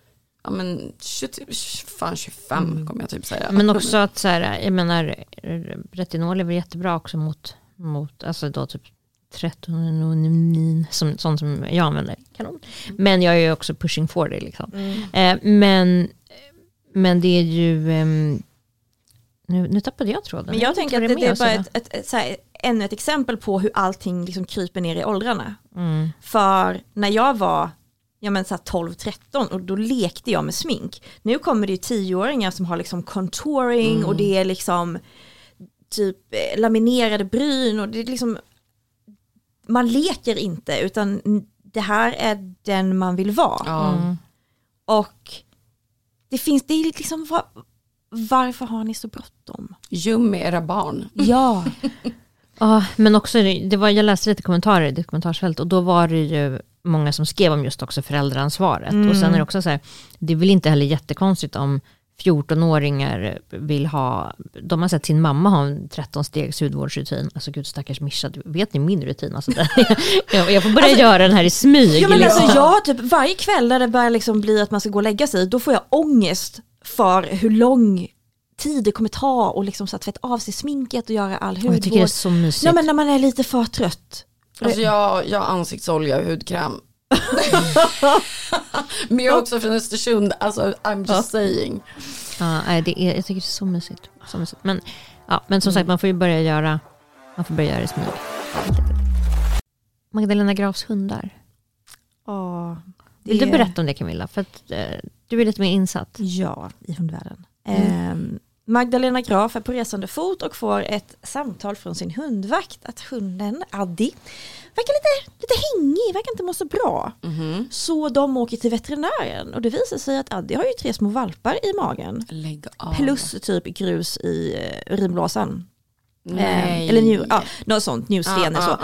25 kommer jag typ säga. Men också att så här, jag menar, retinol är väl jättebra också mot alltså då typ 13 sånt som jag använder, kanon. Men jag är ju också pushing for det liksom. Men det är ju nu tappade jag tråden. Men jag tänker att det är bara ännu ett exempel på hur allting liksom kryper ner i åldrarna. För när jag var 12-13 och då lekte jag med smink. Nu kommer det ju 10-åringar som har liksom contouring och det är liksom typ laminerade bryn och det är liksom, man leker inte, utan det här är den man vill vara. Och det är liksom, varför har ni så bråttom? Göm med era barn. Ja. Men också, jag läste lite kommentarer i ditt kommentarsfält och då var det ju många som skrev om just också föräldraansvaret. Och sen är det också så här, det är väl inte heller jättekonstigt om 14-åringar vill ha, de har sett sin mamma ha en 13-stegs hudvårdsrutin. Alltså gud, stackars Mischa, vet ni min rutin? Alltså, jag får börja göra den här i smyg. Ja, men alltså, jag typ varje kväll när det börjar liksom bli att man ska gå och lägga sig, då får jag ångest för hur lång tid det kommer ta och liksom så att tvätta av sig sminket och göra all hudvård. Jag tycker det är så mysigt. Ja, men när man är lite för trött. Alltså jag ansiktsolja och hudkräm. Men jag är också från Östersund, alltså I'm just saying. Jag tycker det är så mysigt. Men som sagt, man får börja göra det smyg. Magdalena Grafs hundar. Vill du berätta om det, Camilla? För att du är lite mer insatt. Ja, i hundvärlden. Magdalena Graf är på resande fot och får ett samtal från sin hundvakt att hunden Addi verkar lite hängig, verkar inte må så bra. Så de åker till veterinären och det visar sig att Addi har ju 3 små valpar i magen. Lägg av. Plus typ grus i urinblåsan. Eller något sånt, njursten så.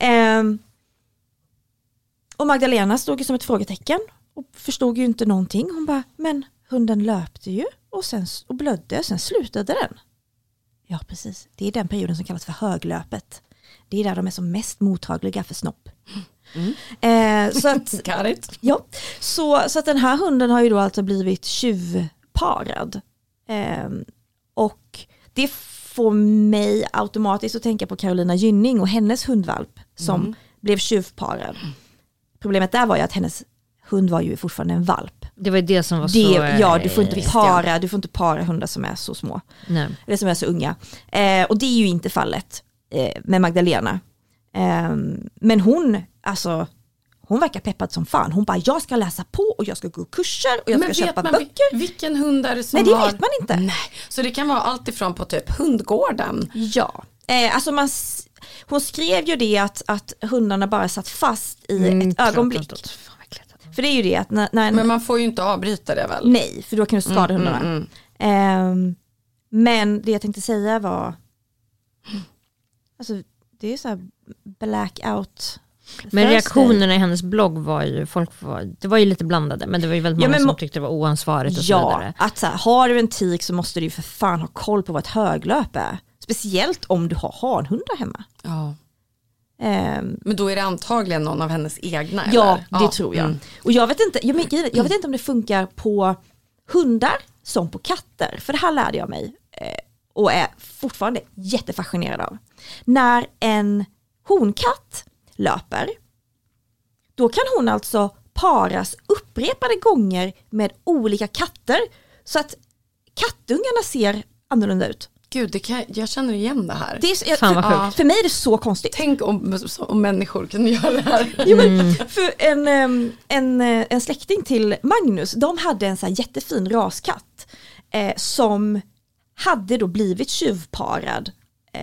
Och Magdalena stod ju som ett frågetecken och förstod ju inte någonting. Hon bara, men hunden löpte ju och blödde, sen slutade den. Ja, precis. Det är den perioden som kallas för höglöpet. Det är där de är som mest mottagliga för snopp. Så att, ja, så att den här hunden har ju då alltså blivit tjuvparad. Och det får mig automatiskt att tänka på Carolina Gynning och hennes hundvalp som blev tjuvparad. Problemet där var ju att hennes hund var ju fortfarande en valp. Det var det som var så... Ja, du får inte para hundar som är så små. Nej. Eller som är så unga. Och det är ju inte fallet med Magdalena. Men hon verkar peppad som fan. Hon bara, jag ska läsa på och jag ska gå kurser och jag ska köpa böcker. Vilken hund är det som Nej, det vet man inte. Nej. Så det kan vara allt ifrån på typ hundgården. Ja. Hon skrev ju det att hundarna bara satt fast i ett ögonblick. För det är ju det att när men man får ju inte avbryta det väl? Nej, för då kan du skada hundarna. Men det jag tänkte säga var, alltså det är så här blackout Men reaktionerna i hennes blogg var ju, det var ju lite blandade, men det var ju väldigt många som tyckte det var oansvarigt och så vidare. Ja, att så här, har du en tik så måste du ju för fan ha koll på vad ett höglöp är. Speciellt om du har hanhundar hemma. Ja. Men då är det antagligen någon av hennes egna, ja, eller? Det tror jag. Och jag vet inte om det funkar på hundar som på katter. För det här lärde jag mig och är fortfarande jättefascinerad av. När en honkatt löper, då kan hon alltså paras upprepade gånger med olika katter så att kattungarna ser annorlunda ut. Gud, jag känner igen det här. Fan vad sjukt. För mig är det så konstigt. Tänk om människor kunde göra det här. Jo, men för en släkting till Magnus, de hade en så här jättefin raskatt som hade då blivit tjuvparad.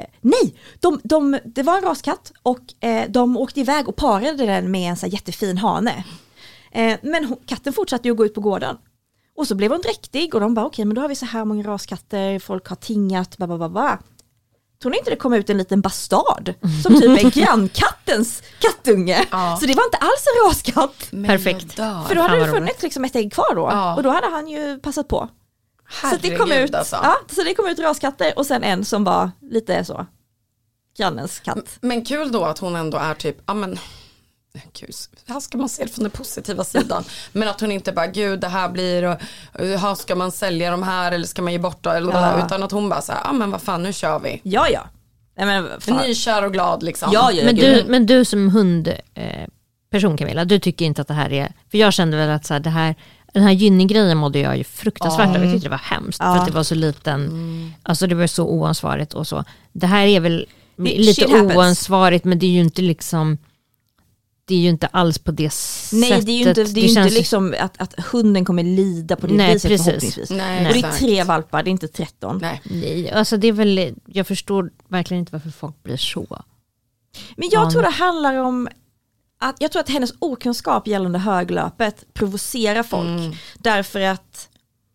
Det var en raskatt och de åkte iväg och parade den med en så här jättefin hane. Men katten fortsatte ju att gå ut på gården. Och så blev hon dräktig och de bara okej, men då har vi så här många raskatter, folk har tingat, Tror ni inte det kom ut en liten bastard som typ är grannkattens kattunge? Ja. Så det var inte alls en raskatt. Perfekt. För då hade det funnits liksom ett ägg kvar då. Ja. Och då hade han ju passat på. Herregud, så det kom ut, alltså. så det kom ut raskatter och sen en som var lite så grannens katt. Men kul då att hon ändå är typ, gud, här ska man se det från den positiva sidan. Men att hon inte bara, gud det här blir och ska man sälja de här eller ska man ge bort eller utan att hon bara så här, men vad fan, nu kör vi. Ja. Nykär och glad liksom. Ja, men du som hundperson Camilla, du tycker inte att det här är, för jag kände väl att så här, den här Gynning-grejen mådde jag ju fruktansvärt av. Jag tyckte det var hemskt för att det var så liten, alltså det var så oansvarigt och så. Det här är väl lite oansvarigt, men det är ju inte liksom, det är ju inte alls på det sättet. Nej, det är ju inte liksom att hunden kommer lida på det viset precis. Förhoppningsvis. Nej, och det är 3 valpar, det är inte 13. Nej, alltså det är väl, jag förstår verkligen inte varför folk blir så. Men jag tror det handlar om jag tror att hennes okunskap gällande höglöpet provocerar folk. Därför att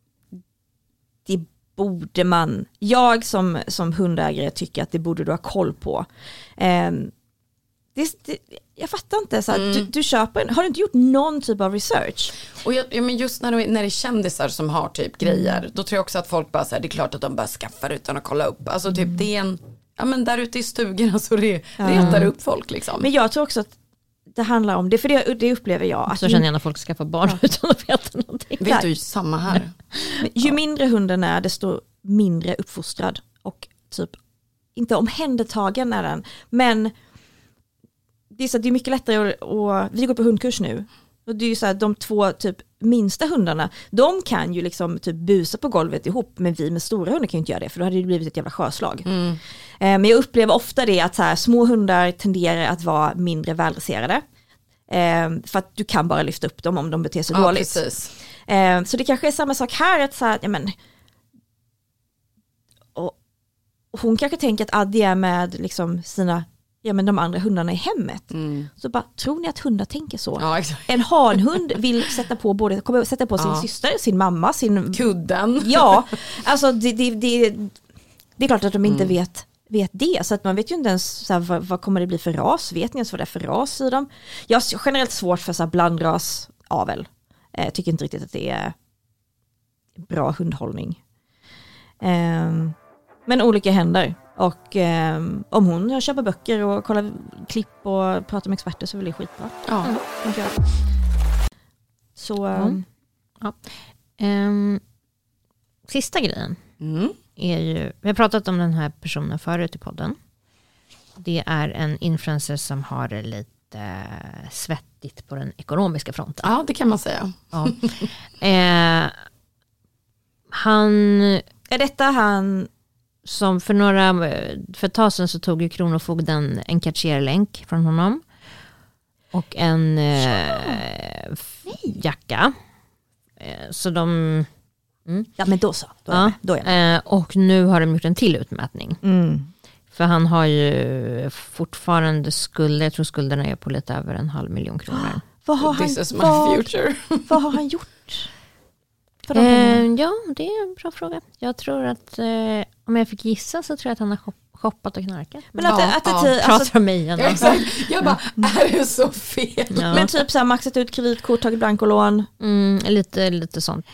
det borde man, jag som hundägare tycker att det borde du ha koll på. Jag fattar inte, så här, du köper har du inte gjort någon typ av research? Och men just när det är kändisar som har typ grejer, då tror jag också att folk bara säger det är klart att de bara skaffar utan att kolla upp. Alltså typ det är en, men där ute i stugorna så retar upp folk liksom. Men jag tror också att det handlar om det, för det upplever jag. Att så känner jag när folk skaffar barn utan att veta någonting. Vet du, samma här. Ju mindre hunden är, desto mindre uppfostrad och typ inte omhändertagen är den. Men det är så att det är mycket lättare och vi går på hundkurs nu. Och det är ju så här, de 2 typ minsta hundarna, de kan ju liksom typ busa på golvet ihop, men vi med stora hundar kan ju inte göra det, för då hade det blivit ett jävla sjöslag. Men jag upplever ofta det att så här, små hundar tenderar att vara mindre väldresserade. För att du kan bara lyfta upp dem om de beter sig dåligt. Precis. Så det kanske är samma sak här, att så här, och hon kanske tänker att Addi är med liksom sina de andra hundarna i hemmet. Så bara, tror ni att hundar tänker så? Ja, exakt. En hanhund vill sätta på sin syster, sin mamma, sin kudden. Ja, alltså det är klart att de inte vet det, så att man vet ju inte ens så här, vad kommer det bli för ras, vet ni ens vad det är för ras i dem? Jag har generellt svårt för så här blandras avel. Tycker inte riktigt att det är bra hundhållning. Men olika händer. Och om hon köper böcker och kollar klipp och pratar med experter så är det skitbra. Ja. Så sista grejen är ju, vi har pratat om den här personen förut i podden. Det är en influencer som har det lite svettigt på den ekonomiska fronten. Ja, det kan man säga. Ja. Är detta han som för ett tag sedan så tog ju Kronofogden en Cartier-länk från honom och en jacka. Så de ja, men då så. Då är jag. Och nu har de gjort en till utmätning. För han har ju fortfarande skulder. Jag tror skulderna är på lite över 500 000 kronor. Vad har This is my future. Vad har han gjort? Ja, det är en bra fråga. Jag tror att om jag fick gissa så tror jag att han har shoppat och knarkat. Men att pratar om mig igen. Exakt. Jag bara, är det så fel? Ja. Men typ så här, maxat ut kreditkort, tagit blankolån. Lite sånt.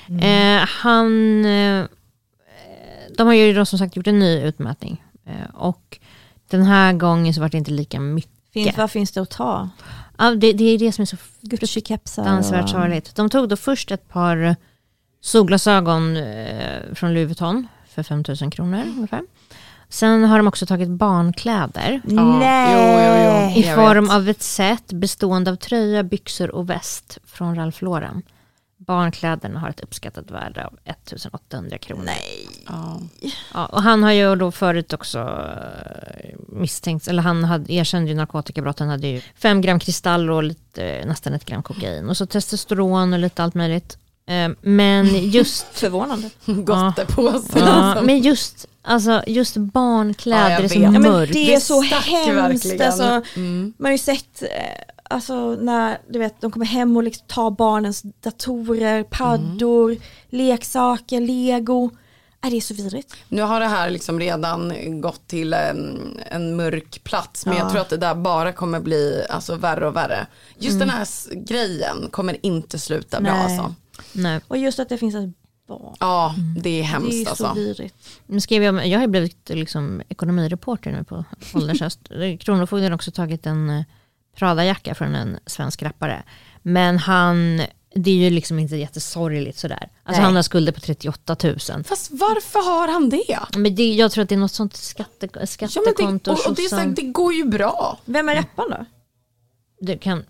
De har ju då som sagt gjort en ny utmätning. Och den här gången så var det inte lika mycket. Vad finns det att ta? Ja, det är det som är så fruktansvärt sorgligt. De tog då först ett par solglasögon från Louis Vuitton för 5 000 kronor ungefär. Sen har de också tagit barnkläder. Nej. I form av ett set bestående av tröja, byxor och väst från Ralph Lauren. Barnkläderna har ett uppskattat värde av 1800 kronor. Nej. Ja, och han har ju då förut också misstänkt, eller han erkände ju narkotikabrotten, hade ju 5 gram kristall och nästan 1 gram kokain. Och så testosteron och lite allt möjligt. Men just... Förvånande. Gotte på sig. Ja, men just barnkläder är så mörkt. Ja, men det är så hemskt. Verkligen. Alltså, man har ju sett... Alltså när du vet, de kommer hem och liksom tar barnens datorer, paddor, leksaker, lego. Det är så vidrigt. Nu har det här liksom redan gått till en mörk plats. Men jag tror att det där bara kommer bli alltså, värre och värre. Just den här grejen kommer inte sluta bra. Alltså. Nej. Och just att det finns ett barn. Ja, det är hemskt. Det är så alltså. vidrigt. Nu skrev jag har blivit liksom ekonomireporter nu på ålderns höst. Kronofogden har också tagit en Prada-jacka från en svensk rappare. Men det är ju liksom inte jättesorgligt sådär. Alltså han har skulder på 38 000. Fast varför har han det? Men jag tror att det är något sånt skattekonto. Och det är sagt, det går ju bra. Vem är rapparen då? Du kan...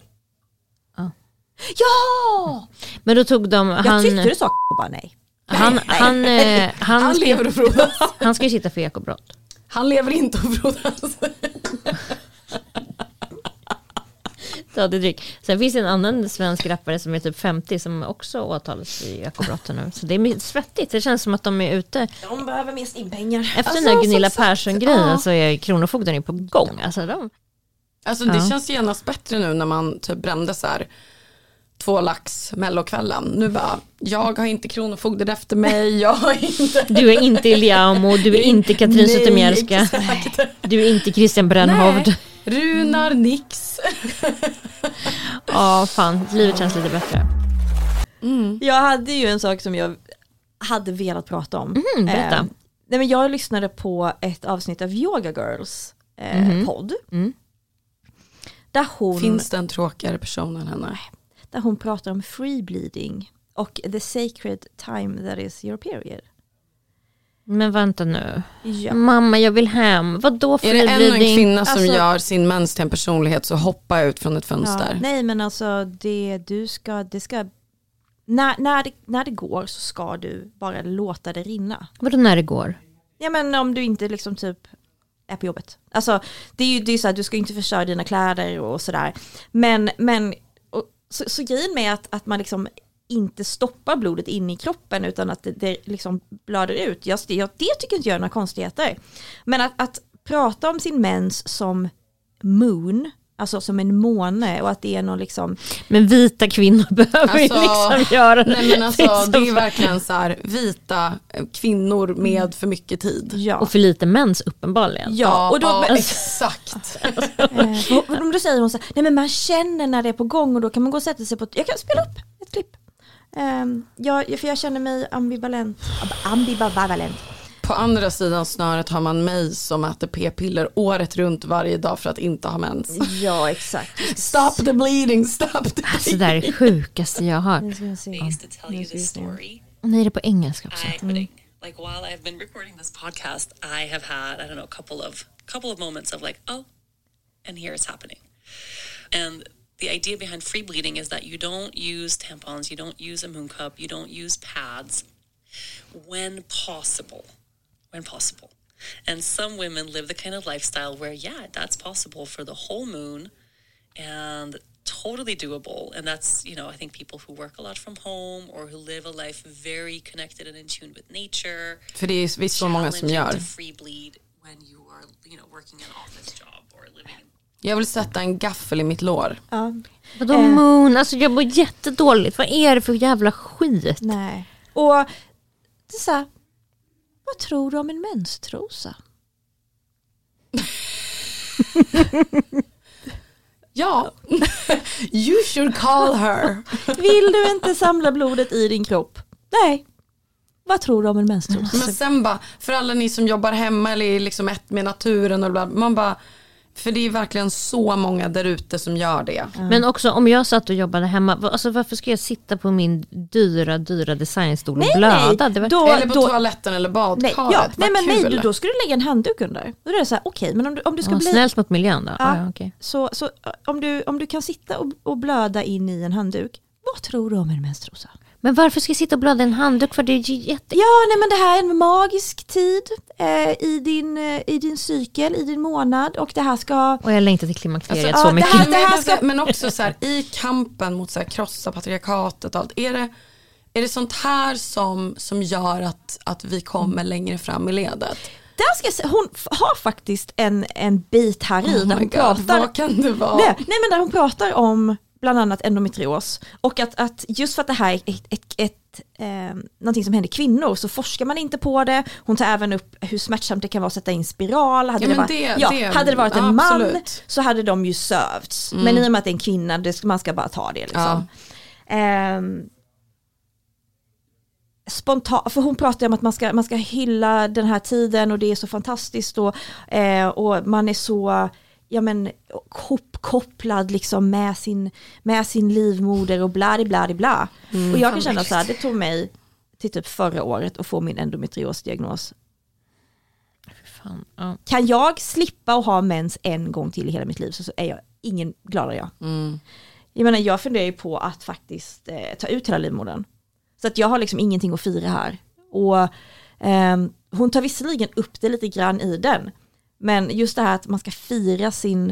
Ja! Men då tog de... Jag tyckte du sa bara nej. Han lever och frodas. Han ska ju sitta för ekobrott. Han lever inte och frodas. Ja, det är drygt. Sen finns det en annan svensk rappare som är typ 50 som också åtalas i ekobrotten nu. Så det är svettigt. Det känns som att de är ute. De behöver mest in pengar. Efter den där Gunilla Persson-grejen så är Kronofogden ju på gång. Alltså det känns genast bättre nu när man typ brände så här 2 lax mellokvällen. Nu bara, jag har inte Kronofogden efter mig. Jag har inte... Du är inte Iliamo, du är inte Katrin Zytomierska. Du är inte Christian Brännhovd. Runar nix. Ja, fan, livet känns lite bättre. Jag hade ju en sak som jag hade velat prata om. Berätta. Nej, men jag lyssnade på ett avsnitt av Yoga Girls podd. Där hon... Finns det en tråkigare person än henne? Där hon pratar om free bleeding och the sacred time that is your period. Men vänta nu. Ja. Mamma, jag vill hem. Vadå free bleeding? Är det ännu en kvinna som gör sin mens till en personlighet så hoppa ut från ett fönster? Ja, nej, men alltså när det går så ska du bara låta det rinna. Vadå när det går? Ja, men om du inte liksom typ är på jobbet. Alltså det är ju så här, du ska inte förstöra dina kläder och sådär. Men så grejen med att man liksom inte stoppar blodet in i kroppen utan att det liksom blöder ut. Det tycker inte jag är några konstigheter. Men att prata om sin mens som moon, alltså som en måne och att det är någon liksom... Men vita kvinnor behöver ju liksom göra det. Nej, men alltså, det är verkligen så här, vita kvinnor med för mycket tid. Ja. Och för lite mens uppenbarligen. Ja, och då, exakt. Och då säger hon så här, nej men man känner när det är på gång och då kan man gå och sätta sig på... Jag kan spela upp ett klipp. För jag känner mig ambivalent. På andra sidan snöret har man mig som äter p-piller året runt varje dag för att inte ha mens. Ja, exakt. Stop the bleeding, stop the bleeding. Alltså det där är det sjukaste jag har. Nej, det är på engelska också. Like while I've been recording this podcast, I have had, I don't know, a couple of moments of like, oh, and here it's happening. And the idea behind free bleeding is that you don't use tampons, you don't use a moon cup, you don't use pads when possible. And some women live the kind of lifestyle where, yeah, that's possible for the whole moon and totally doable. And that's, you know, I think people who work a lot from home or who live a life very connected and in tune with nature. För det är visst så många som gör. To free bleed when you are, you know, working an office job or living in... Jag vill sätta en gaffel i mitt lår. Ja. Vadå moon? Alltså jag mår jättedåligt. Vad är det för jävla skit? Nej. Och det är så här, vad tror du om en menstrosa? Ja, you should call her. Vill du inte samla blodet i din kropp? Nej. Vad tror du om en menstrosa? Men sen bara, för alla ni som jobbar hemma eller är liksom ett med naturen och bla, man bara, för det är verkligen så många där ute som gör det. Men också om jag satt och jobbade hemma, alltså varför ska jag sitta på min dyra designstol och blöda? Nej, eller på toaletten eller badkaret. Nej, då ska du lägga en handduk under. Då är det så här, okej, men om du ska bli... Snällt mot miljön då? Ja, okay. Så om du kan sitta och blöda in i en handduk, vad tror du om en menstrosa? Men varför ska jag sitta och blöda en handduk? För det är men det här är en magisk tid i din cykel, i din månad. Och det här ska... Och jag längtar till klimakteriet så mycket. Det här ska... Men också så här, i kampen mot så här, krossa patriarkatet och allt. Är det sånt här som gör att vi kommer längre fram i ledet? Hon har faktiskt en bit här i där hon pratar... Vad kan det vara? Nej, men där hon pratar om bland annat endometrios. Och att just för att det här är någonting som händer kvinnor så forskar man inte på det. Hon tar även upp hur smärtsamt det kan vara att sätta in spiral. Hade det varit en man så hade de ju sövts. Men i och med att det är en kvinna, man ska bara ta det liksom. Spontant, för hon pratar om att man ska hylla den här tiden och det är så fantastiskt och man är så kopplad liksom med sin livmoder och bla. Och jag kan känna så här, det tog mig till typ förra året att få min endometriosdiagnos. Fan, ja. Kan jag slippa att ha mens en gång till i hela mitt liv så är jag ingen gladare jag. Jag menar, jag funderar ju på att faktiskt ta ut hela livmodern. Så att jag har liksom ingenting att fira här. Och hon tar visserligen upp det lite grann i den. Men just det här att man ska fira sin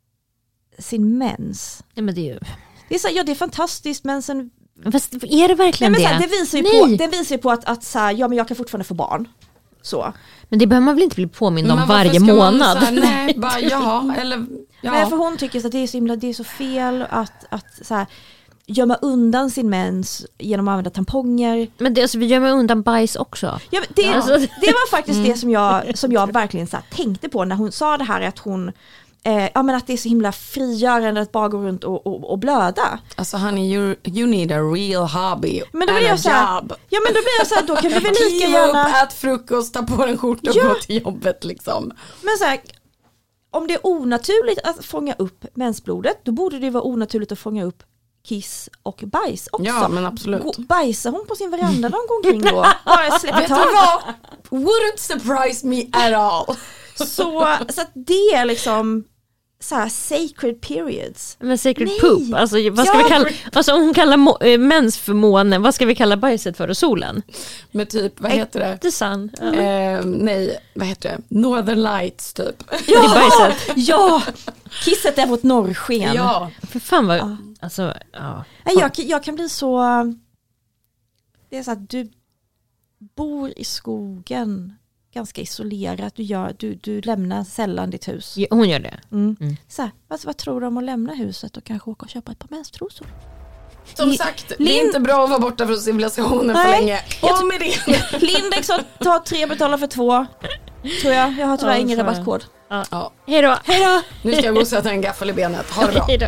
mens. Ja, men det är ju... det är fantastiskt, men sen... Fast är det verkligen det? Det visar ju på att så här, men jag kan fortfarande få barn. Så. Men det behöver man väl inte bli påmind om varje månad? Nej, bara eller... Ja. Nej, för hon tycker att det är så fel att så här, gömma undan sin mens genom att använda tamponger. Men vi gömmer undan bajs också. Ja, det var faktiskt det som jag verkligen så här, tänkte på när hon sa det här, att hon men att det är så himla frigörande att bara gå runt och blöda. Alltså honey, you need a real hobby. Men då blir jag så här, job. ja, men då blir jag så här, då kan vi väl lika gärna ät frukost, ta på en skjorta och gå till jobbet liksom. Men så här, om det är onaturligt att fånga upp mensblodet, då borde det vara onaturligt att fånga upp kiss och bajs också. Ja, men absolut. Bajsar hon på sin veranda någon gång kring då? Bara släpper tag. Wouldn't surprise me at all. Så att det är liksom så här sacred periods. Men sacred poop, alltså vad ska vi kalla, alltså om hon kallar mens för månen, vad ska vi kalla bajset för, och solen? Men typ, vad heter det? The sun. Nej, vad heter det? Northern lights typ. Ja, det är bajset. Ja, kisset är vårt norrsken. Ja. För fan vad, alltså, ja. Jag kan bli så, det är så att du bor i skogen ganska isolerat, du lämnar sällan ditt hus. Ja, hon gör det. Så här, vad tror du om att lämna huset och kanske åka och köpa ett par menstrosor? Som sagt, det är inte bra att vara borta från civilisationen för länge. Och med det. Lindex tar 3 betalar för 2. Tror jag. Jag har tyvärr ingen rabattkod. Ja. Hej då. Nu ska jag gå och sätta en gaffel i benet. Ha det bra. Hej då.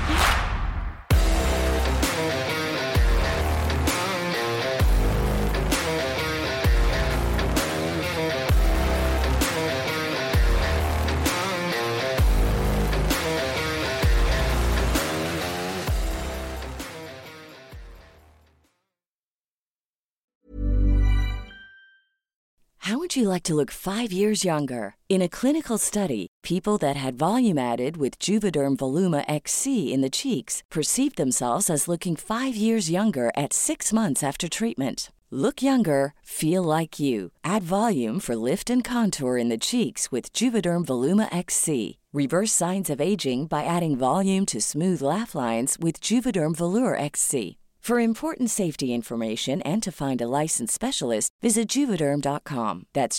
How would you like to look 5 years younger? In a clinical study, people that had volume added with Juvederm Voluma XC in the cheeks perceived themselves as looking 5 years younger at 6 months after treatment. Look younger, feel like you. Add volume for lift and contour in the cheeks with Juvederm Voluma XC. Reverse signs of aging by adding volume to smooth laugh lines with Juvederm Volure XC. For important safety information and to find a licensed specialist, visit Juvederm.com. That's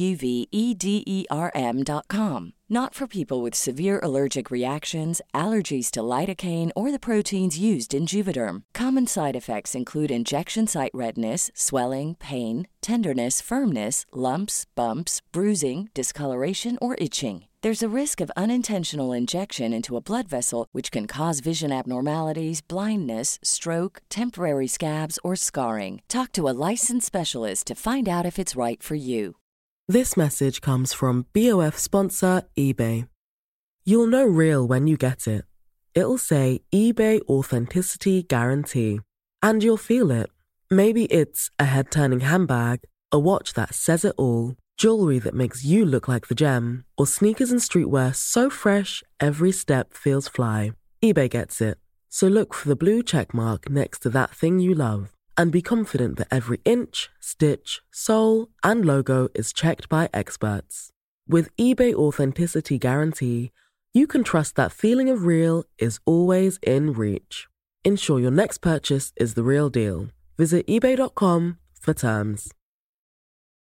JUVEDERM.com. Not for people with severe allergic reactions, allergies to lidocaine, or the proteins used in Juvederm. Common side effects include injection site redness, swelling, pain, tenderness, firmness, lumps, bumps, bruising, discoloration, or itching. There's a risk of unintentional injection into a blood vessel, which can cause vision abnormalities, blindness, stroke, temporary scabs, or scarring. Talk to a licensed specialist to find out if it's right for you. This message comes from BOF sponsor eBay. You'll know real when you get it. It'll say eBay Authenticity Guarantee. And you'll feel it. Maybe it's a head-turning handbag, a watch that says it all, jewelry that makes you look like the gem, or sneakers and streetwear so fresh every step feels fly. eBay gets it. So look for the blue check mark next to that thing you love. And be confident that every inch, stitch, sole, and logo is checked by experts. With eBay Authenticity Guarantee, you can trust that feeling of real is always in reach. Ensure your next purchase is the real deal. Visit eBay.com for terms.